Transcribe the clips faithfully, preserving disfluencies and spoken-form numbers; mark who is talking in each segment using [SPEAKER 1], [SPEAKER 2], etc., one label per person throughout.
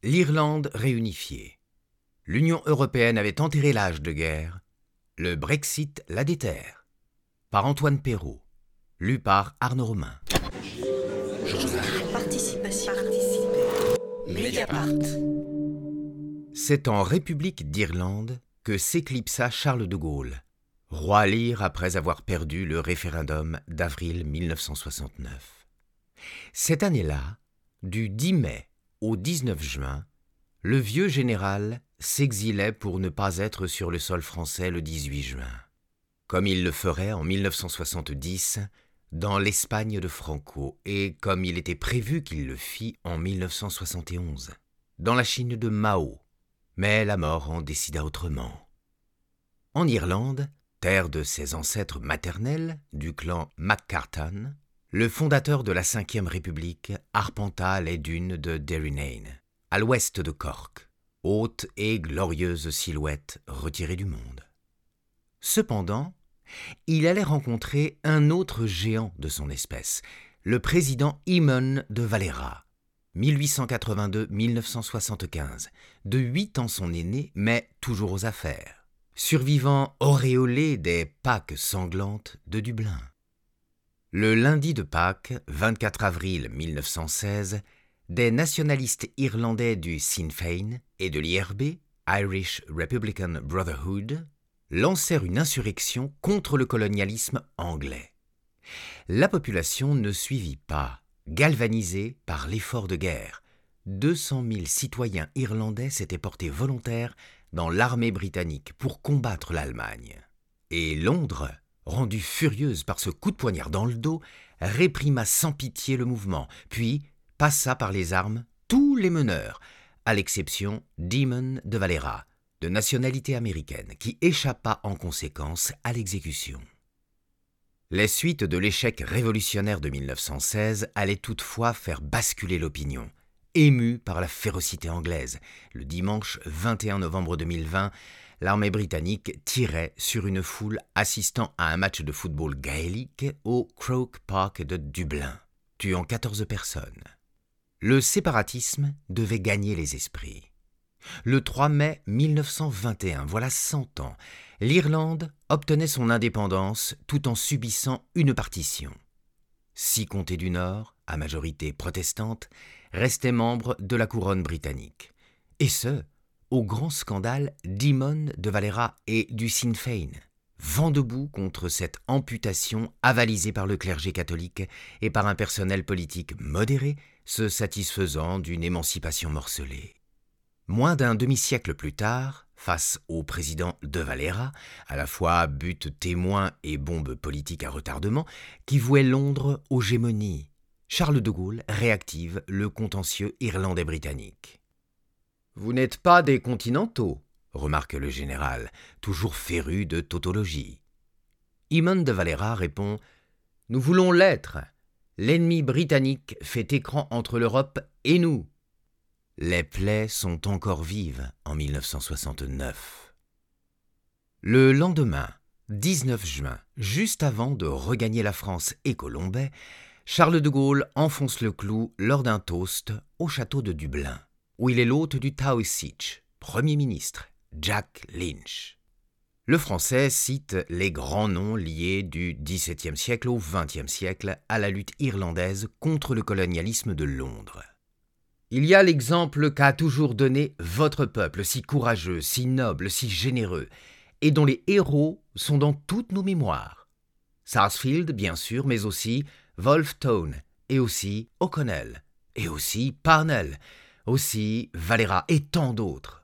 [SPEAKER 1] L'Irlande réunifiée. L'Union européenne avait enterré l'âge de guerre. Le Brexit la déterre. Par Antoine Perrault. Lu par Arnaud Romain.
[SPEAKER 2] Participation. Mediapart.
[SPEAKER 1] C'est en République d'Irlande que s'éclipsa Charles de Gaulle, roi Lear après avoir perdu le référendum d'avril mille neuf cent soixante-neuf. Cette année-là, du dix mai au dix-neuf juin, le vieux général s'exilait pour ne pas être sur le sol français le dix-huit juin, comme il le ferait en mille neuf cent soixante-dix dans l'Espagne de Franco et comme il était prévu qu'il le fît en mille neuf cent soixante et onze, dans la Chine de Mao, mais la mort en décida autrement. En Irlande, terre de ses ancêtres maternels du clan MacCartan, le fondateur de la Cinquième République arpenta les dunes de Derrynane, à l'ouest de Cork, haute et glorieuse silhouette retirée du monde. Cependant, il allait rencontrer un autre géant de son espèce, le président Eamon de Valera, mille huit cent quatre-vingt-deux à mille neuf cent soixante-quinze, de huit ans son aîné, mais toujours aux affaires, survivant auréolé des Pâques sanglantes de Dublin. Le lundi de Pâques, vingt-quatre avril mille neuf cent seize, des nationalistes irlandais du Sinn Féin et de l'I R B, Irish Republican Brotherhood, lancèrent une insurrection contre le colonialisme anglais. La population ne suivit pas, galvanisée par l'effort de guerre. deux cent mille citoyens irlandais s'étaient portés volontaires dans l'armée britannique pour combattre l'Allemagne. Et Londres, rendue furieuse par ce coup de poignard dans le dos, réprima sans pitié le mouvement, puis passa par les armes tous les meneurs, à l'exception d'Eamon de Valera, de nationalité américaine, qui échappa en conséquence à l'exécution. Les suites de l'échec révolutionnaire de mille neuf cent seize allaient toutefois faire basculer l'opinion, émue par la férocité anglaise. Le dimanche vingt et un novembre deux mille vingt, l'armée britannique tirait sur une foule assistant à un match de football gaélique au Croke Park de Dublin, tuant quatorze personnes. Le séparatisme devait gagner les esprits. Le trois mai mille neuf cent vingt et un, voilà cent ans, l'Irlande obtenait son indépendance tout en subissant une partition. Six comtés du Nord, à majorité protestante, restaient membres de la couronne britannique. Et ce, au grand scandale d'Eamon de Valera et du Sinn Féin, vent debout contre cette amputation avalisée par le clergé catholique et par un personnel politique modéré se satisfaisant d'une émancipation morcelée. Moins d'un demi-siècle plus tard, face au président de Valera, à la fois but témoin et bombe politique à retardement, qui vouait Londres aux gémonies, Charles de Gaulle réactive le contentieux irlandais-britannique. « Vous n'êtes pas des continentaux », remarque le général, toujours féru de tautologie. Eamon de Valera répond « Nous voulons l'être. L'ennemi britannique fait écran entre l'Europe et nous. » Les plaies sont encore vives en mille neuf cent soixante-neuf. Le lendemain, dix-neuf juin, juste avant de regagner la France et Colombay, Charles de Gaulle enfonce le clou lors d'un toast au château de Dublin, où il est l'hôte du Taoiseach, Premier ministre, Jack Lynch. Le Français cite les grands noms liés du dix-septième siècle au vingtième siècle à la lutte irlandaise contre le colonialisme de Londres. Il y a l'exemple qu'a toujours donné votre peuple, si courageux, si noble, si généreux, et dont les héros sont dans toutes nos mémoires. Sarsfield, bien sûr, mais aussi Wolfe Tone, et aussi O'Connell, et aussi Parnell, aussi Valera, et tant d'autres.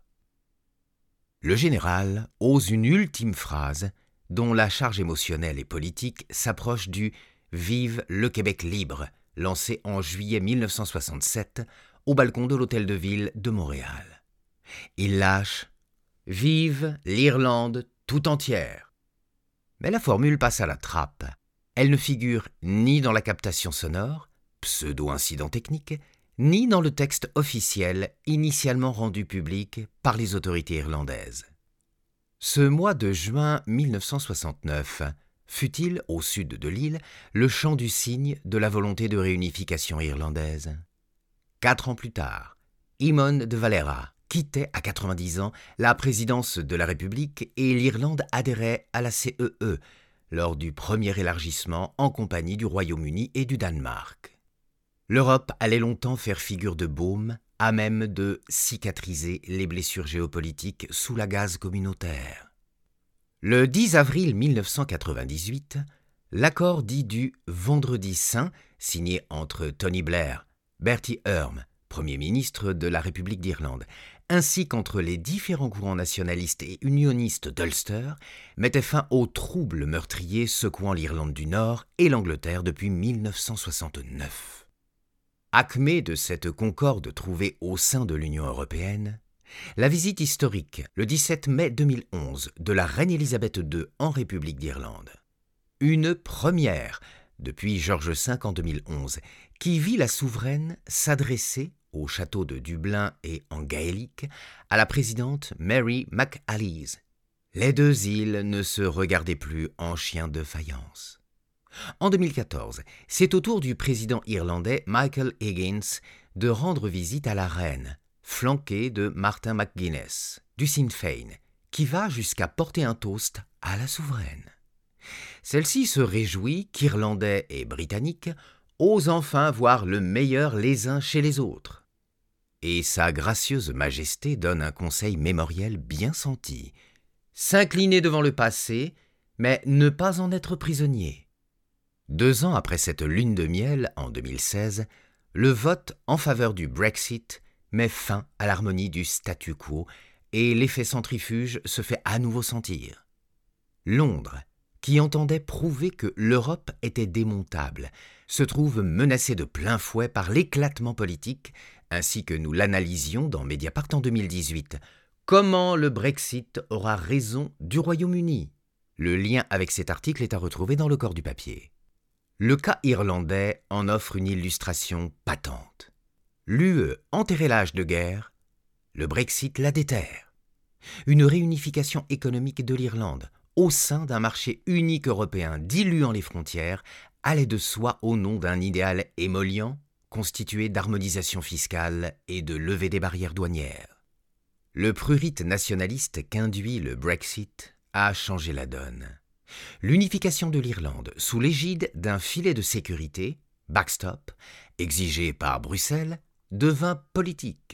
[SPEAKER 1] Le général ose une ultime phrase dont la charge émotionnelle et politique s'approche du « Vive le Québec libre » lancé en juillet mille neuf cent soixante-sept au balcon de l'Hôtel de Ville de Montréal. Il lâche « Vive l'Irlande tout entière ». Mais la formule passe à la trappe. Elle ne figure ni dans la captation sonore, pseudo-incident technique, ni dans le texte officiel initialement rendu public par les autorités irlandaises. Ce mois de juin mille neuf cent soixante-neuf fut-il, au sud de l'île, le chant du cygne de la volonté de réunification irlandaise. Quatre ans plus tard, Eamon de Valera quittait à quatre-vingt-dix ans la présidence de la République et l'Irlande adhérait à la C E E lors du premier élargissement en compagnie du Royaume-Uni et du Danemark. L'Europe allait longtemps faire figure de baume, à même de cicatriser les blessures géopolitiques sous la gaze communautaire. Le dix avril mille neuf cent quatre-vingt-dix-huit, l'accord dit du « Vendredi saint » signé entre Tony Blair, Bertie Ahern, Premier ministre de la République d'Irlande, ainsi qu'entre les différents courants nationalistes et unionistes d'Ulster, mettait fin aux troubles meurtriers secouant l'Irlande du Nord et l'Angleterre depuis mille neuf cent soixante-neuf. Acmé de cette concorde trouvée au sein de l'Union européenne, la visite historique, le dix-sept mai deux mille onze, de la reine Élisabeth deux en République d'Irlande. Une première depuis George cinq en deux mille onze, qui vit la souveraine s'adresser au château de Dublin et en gaélique à la présidente Mary McAleese. Les deux îles ne se regardaient plus en chiens de faïence. En deux mille quatorze, c'est au tour du président irlandais Michael Higgins de rendre visite à la reine, flanqué de Martin McGuinness, du Sinn Féin, qui va jusqu'à porter un toast à la souveraine. Celle-ci se réjouit qu'Irlandais et Britanniques osent enfin voir le meilleur les uns chez les autres. Et sa gracieuse majesté donne un conseil mémoriel bien senti. S'incliner devant le passé, mais ne pas en être prisonnier. Deux ans après cette lune de miel, en deux mille seize, le vote en faveur du Brexit met fin à l'harmonie du statu quo et l'effet centrifuge se fait à nouveau sentir. Londres, qui entendait prouver que l'Europe était démontable, se trouve menacée de plein fouet par l'éclatement politique, ainsi que nous l'analysions dans Mediapart en deux mille dix-huit. Comment le Brexit aura raison du Royaume-Uni? Le lien avec cet article est à retrouver dans le corps du papier. Le cas irlandais en offre une illustration patente. L'U E enterrait l'âge de guerre, le Brexit la déterre. Une réunification économique de l'Irlande au sein d'un marché unique européen diluant les frontières allait de soi au nom d'un idéal émollient constitué d'harmonisation fiscale et de levée des barrières douanières. Le prurit nationaliste qu'induit le Brexit a changé la donne. L'unification de l'Irlande sous l'égide d'un filet de sécurité, backstop, exigé par Bruxelles, devint politique.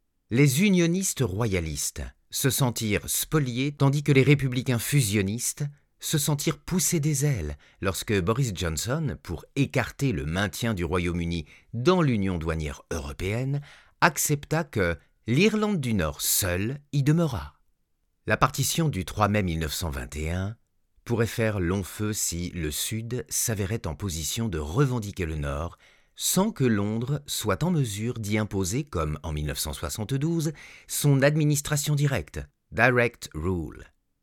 [SPEAKER 1] Les unionistes royalistes se sentirent spoliés tandis que les républicains fusionnistes se sentirent pousser des ailes lorsque Boris Johnson, pour écarter le maintien du Royaume-Uni dans l'Union douanière européenne, accepta que l'Irlande du Nord seule y demeurât. La partition du trois mai mille neuf cent vingt et un pourrait faire long feu si le Sud s'avérait en position de revendiquer le Nord sans que Londres soit en mesure d'y imposer, comme en mille neuf cent soixante-douze, son administration directe, Direct Rule.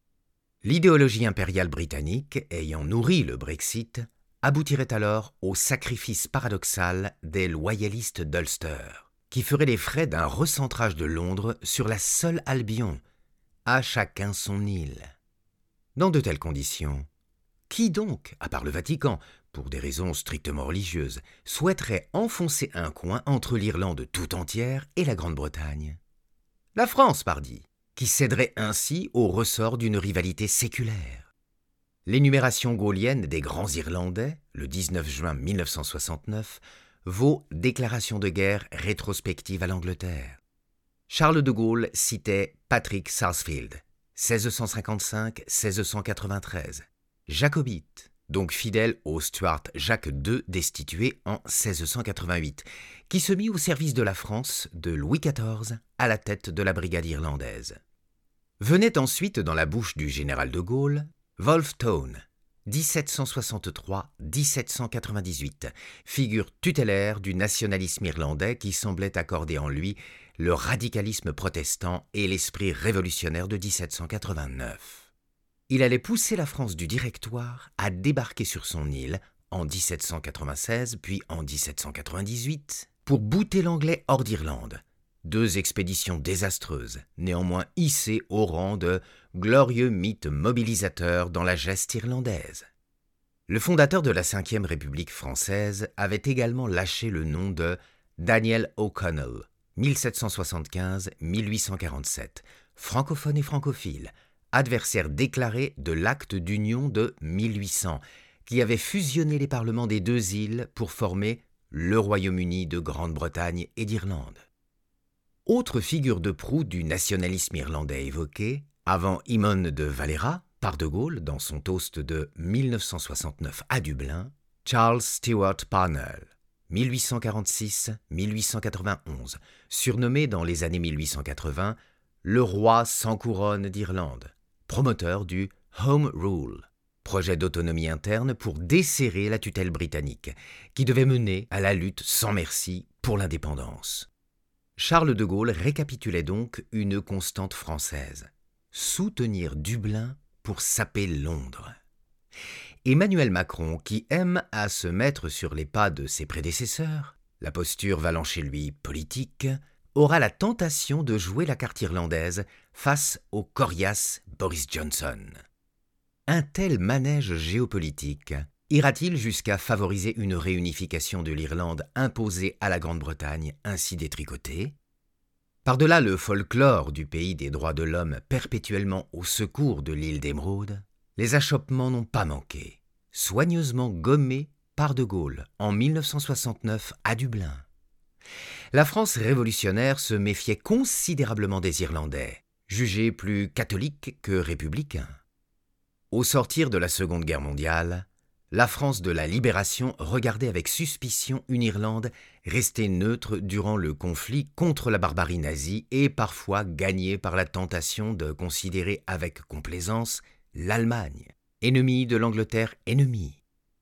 [SPEAKER 1] L'idéologie impériale britannique, ayant nourri le Brexit, aboutirait alors au sacrifice paradoxal des loyalistes d'Ulster, qui feraient les frais d'un recentrage de Londres sur la seule Albion, à chacun son île. Dans de telles conditions, qui donc, à part le Vatican, pour des raisons strictement religieuses, souhaiterait enfoncer un coin entre l'Irlande tout entière et la Grande-Bretagne? La France, pardi, qui céderait ainsi au ressort d'une rivalité séculaire. L'énumération gaulienne des grands Irlandais, le dix-neuf juin mille neuf cent soixante-neuf, vaut déclaration de guerre rétrospective à l'Angleterre. Charles de Gaulle citait Patrick Sarsfield, seize cent cinquante-cinq à seize cent quatre-vingt-treize, jacobite, donc fidèle au Stuart Jacques deux destitué en seize cent quatre-vingt-huit, qui se mit au service de la France de Louis quatorze à la tête de la brigade irlandaise. Venait ensuite dans la bouche du général de Gaulle, Wolfe Tone, dix-sept cent soixante-trois à dix-sept cent quatre-vingt-dix-huit, figure tutélaire du nationalisme irlandais qui semblait accorder en lui le radicalisme protestant et l'esprit révolutionnaire de dix-sept cent quatre-vingt-neuf. Il allait pousser la France du Directoire à débarquer sur son île en dix-sept cent quatre-vingt-seize puis en dix-sept cent quatre-vingt-dix-huit pour bouter l'Anglais hors d'Irlande. Deux expéditions désastreuses, néanmoins hissées au rang de glorieux mythe mobilisateur dans la geste irlandaise. Le fondateur de la cinquième République française avait également lâché le nom de Daniel O'Connell, mille sept cent soixante-quinze à mille huit cent quarante-sept, francophones et francophiles, adversaires déclarés de l'acte d'union de mille huit cents, qui avait fusionné les parlements des deux îles pour former le Royaume-Uni de Grande-Bretagne et d'Irlande. Autre figure de proue du nationalisme irlandais évoqué, avant Eamon de Valera, par de Gaulle dans son toast de mille neuf cent soixante-neuf à Dublin, Charles Stewart Parnell, mille huit cent quarante-six à mille huit cent quatre-vingt-onze, surnommé dans les années mille huit cent quatre-vingts le roi sans couronne d'Irlande, promoteur du Home Rule, projet d'autonomie interne pour desserrer la tutelle britannique, qui devait mener à la lutte sans merci pour l'indépendance. Charles de Gaulle récapitulait donc une constante française, soutenir Dublin pour saper Londres. Emmanuel Macron, qui aime à se mettre sur les pas de ses prédécesseurs, la posture valant chez lui politique, aura la tentation de jouer la carte irlandaise face au coriace Boris Johnson. Un tel manège géopolitique ira-t-il jusqu'à favoriser une réunification de l'Irlande imposée à la Grande-Bretagne ainsi détricotée ? Par-delà le folklore du pays des droits de l'homme perpétuellement au secours de l'île d'Émeraude, les achoppements n'ont pas manqué, soigneusement gommés par de Gaulle en mille neuf cent soixante-neuf à Dublin. La France révolutionnaire se méfiait considérablement des Irlandais, jugés plus catholiques que républicains. Au sortir de la Seconde Guerre mondiale, la France de la Libération regardait avec suspicion une Irlande restée neutre durant le conflit contre la barbarie nazie et parfois gagnée par la tentation de considérer avec complaisance l'Allemagne, ennemie de l'Angleterre ennemie.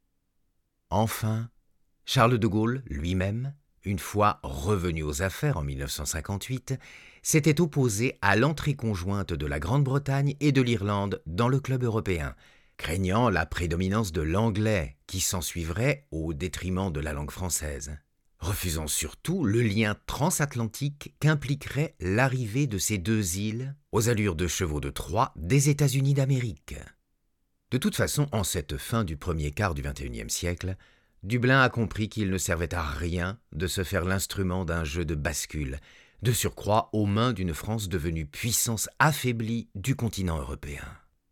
[SPEAKER 1] Enfin, Charles de Gaulle lui-même, une fois revenu aux affaires en mille neuf cent cinquante-huit, s'était opposé à l'entrée conjointe de la Grande-Bretagne et de l'Irlande dans le club européen, craignant la prédominance de l'anglais qui s'ensuivrait au détriment de la langue française, refusant surtout le lien transatlantique qu'impliquerait l'arrivée de ces deux îles aux allures de chevaux de Troie des États-Unis d'Amérique. De toute façon, en cette fin du premier quart du vingt et unième siècle, Dublin a compris qu'il ne servait à rien de se faire l'instrument d'un jeu de bascule, de surcroît aux mains d'une France devenue puissance affaiblie du continent européen.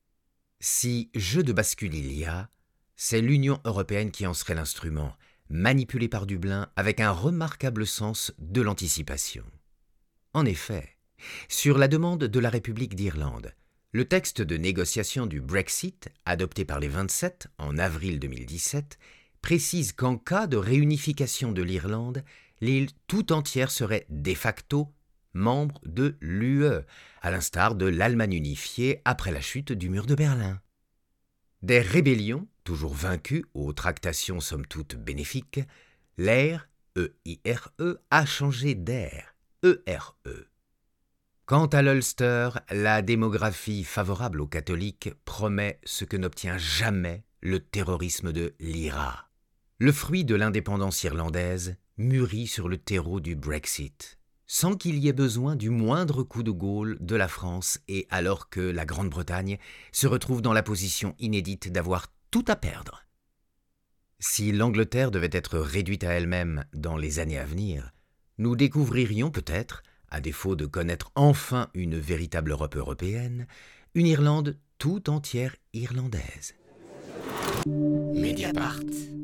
[SPEAKER 1] Si jeu de bascule il y a, c'est l'Union européenne qui en serait l'instrument, manipulé par Dublin avec un remarquable sens de l'anticipation. En effet, sur la demande de la République d'Irlande, le texte de négociation du Brexit, adopté par les vingt-sept en avril deux mille dix-sept, précise qu'en cas de réunification de l'Irlande, l'île tout entière serait de facto membre de l'U E, à l'instar de l'Allemagne unifiée après la chute du mur de Berlin. Des rébellions, toujours vaincues aux tractations somme toute bénéfiques, l'Air, E I R E, a changé d'air, E R E. Quant à l'Ulster, la démographie favorable aux catholiques promet ce que n'obtient jamais le terrorisme de l'I R A. Le fruit de l'indépendance irlandaise mûrit sur le terreau du Brexit, sans qu'il y ait besoin du moindre coup de Gaulle de la France et alors que la Grande-Bretagne se retrouve dans la position inédite d'avoir tout à perdre. Si l'Angleterre devait être réduite à elle-même dans les années à venir, nous découvririons peut-être, à défaut de connaître enfin une véritable Europe européenne, une Irlande tout entière irlandaise.
[SPEAKER 2] Mediapart.